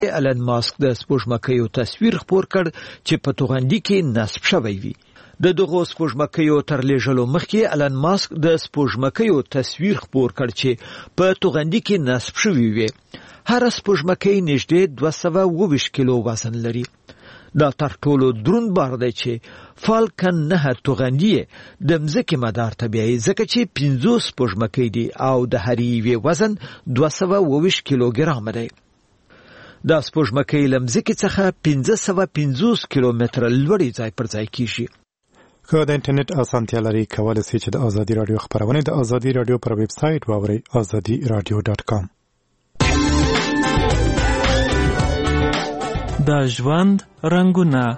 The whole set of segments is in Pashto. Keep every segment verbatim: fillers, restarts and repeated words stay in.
ایلن ماسک د سپوږمکیو تصویر خپور کړ چې په توغندي کې نصب شوی وي. د دغو سپوږمکیو تر لیږلو مخکې ایلن ماسک د سپوږمکیو تصویر خپور کړ چې په توغندي کې نصب شوی وي. هر سپوږمکۍ نږدې دوه سوه اوه ویشت کیلو وزن لري. دا تر ټولو دروند بار دی چې فالکن نه توغندي د مځکې مدار ته بیایي، ځکه چې پنځوس سپوږمکۍ دي او د هرې یوې وزن دوه سوه اوه ویشت کیلوګرامه دی. دا سپوږمکۍ له مځکې څخه پنځه سوه پنځوس کیلومتره لوړې ځای پر ځای کیږي. که د انټرنیټ اسانتیا لري کولی شئ چې د ازادي راډیو خبرونه د ازادي راډیو پر ویب سایټ واورئ ازادي راډیو ډاټ کام. د ژوند رنګونه.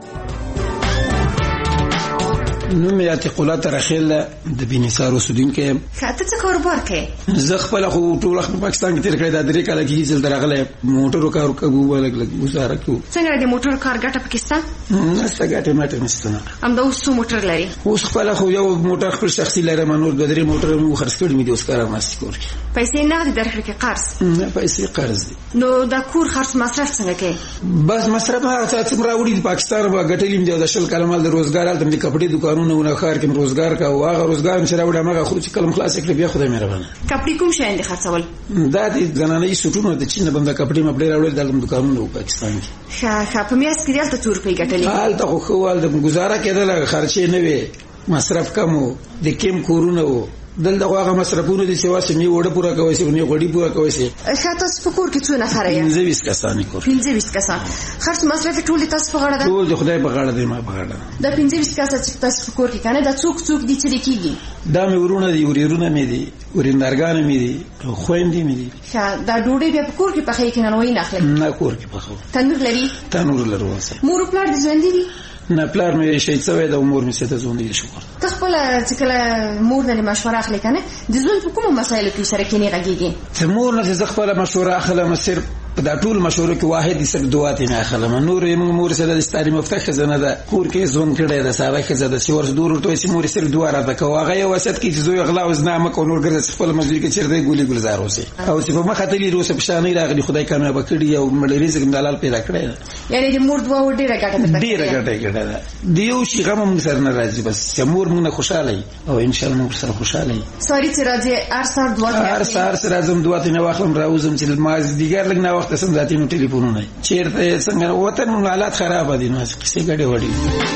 نوم یې عتیق الله ترخیل د بینسار اوسیدونکی یم. ښه، ته څه کاروبار کوې؟ زه خپله خو ټول وخت په پاکستان کې تېر کړی، دا درې کاله کېږي چې دلته راغلی موټرو کار کوو، لږ لږ ګزاره کوو. څنګه د موټر کار ګټه پکې شته؟ نشته، ګټه مټه نشته. همدا اوس څو موټر لري؟ اوس خپله خو یو موټر خپل شخصي لرم، نور دوه درې موټر مو خرڅ کړي مې دي، اوس کار مستي کور کې. پیسې نغدې درکړې که قرض؟ نه، پیسې قرض دي. نو د کور خرڅ مصرف څنګه کوې؟ بس مصرف هغه څه راوړي د پاکستان به ګټلي مې دي، د شل کاله مال د روزګار هلته مې د کپړې دوکانونه ونه ښار کې روزګار کوو، هغه روزګار چې راوړي هماغه خو چې کله م خلاص کړي بیا خدای مهربانه. کپړې کوم شیان دي خرڅول؟ دا د زنانه‌یي سوټونه د چین نه بنده کپړې مپړې راوړل، دلته دوکانونه وو پاکستان کې. ښه ښه، په میاشت کې دلته څو روپۍ ګټلې؟ هلته خو ښه وو، هلته ګزاره کېدله، خرچې نه وې، مصرف کم وو، د کیم کورونه وو. دلته خو هغه مصرفونه دي چې واسې مې وړه پوره کوی شي، مې غوړي پوره کوی شي. ښه، تاسو په کور کې څو نفره یې؟ پنځه ویشت کسان یې کور. پنځه ویشت کسان. خرڅ مصرف یې ټول تاسو په غاړه ده؟ ټول د خدای په غاړه دی، ما په غاړه ده. دا پنځه ویشت کسه چې تاسو په کور کې کنه، دا څوک څوک دي چې کېږي؟ دا مې ورونه دي، ورېرونه مې دي، ورېندارګانې مې دي، خویندې مې دي. ښه، دا ډوډۍ بیا په کور کې پخوي که نانوایي نه اخلئ؟ نه، کور کې پخوو. تنور لري؟ تنور لرو. اوسه مور پلار دې ژوندي دي؟ نه، پلار مې شهید شوی دی او مور مې سته ژوندۍ ده، شکر. ته خپله چې کله مور نه مشوره اخلې که نه، د ژوند په کومو مسایلو کې سره کینې غږېږي؟ چې مور نه چې زه خپله مشوره اخلم، صرف په دا ټول مشورو کې واحد یې صرف دعا ترې نه اخلم. نور یې موږ مور سره د تعلیم یافته ښځه نه ده، کور کې ژوند کړی ده، ساده ښځه ده چې ورته دور ورته وایي چې مور یې صرف دعا راته کوه. هغه یې وصیت کوي چې زوی غلا او زنا مه کوه، نور ګرځه چې خپله مزدوري کې چېرته ګولې ګلزار اوسې، او چې په مخه تللي اوسه په شا نه راغلي، خدای کامیابه کړي او مړی رزق مې د حلال پیدا کړی ده. یعنې د مور دعا ډېره ګټه درته ډېره ګټه یې کړې ده. د یو شي غم موږ سره نه راځي، بس چې مور موږ نه خوشحاله وي او انشاءالله موږ سره خوشحاله وي. ساري چې راځې هر سهار دعا ترې هر سهار چې راځم دعا ترې نه واخلم، راوځم چې مازدیګر لږ ناوخته سم ذاتي نو ټلیفونونه چېرته څنګه وطن حالات خرابه دي، نو قصې ګډې وډې.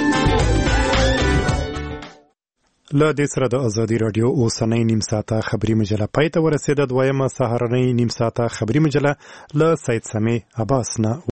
له دې سره د ازادي راډیو اوسنۍ نیم ساعته خبري مجله پای ته ورسېده. دویمه سهارنۍ نیم ساعته خبري مجله له سید سمیع عباس نه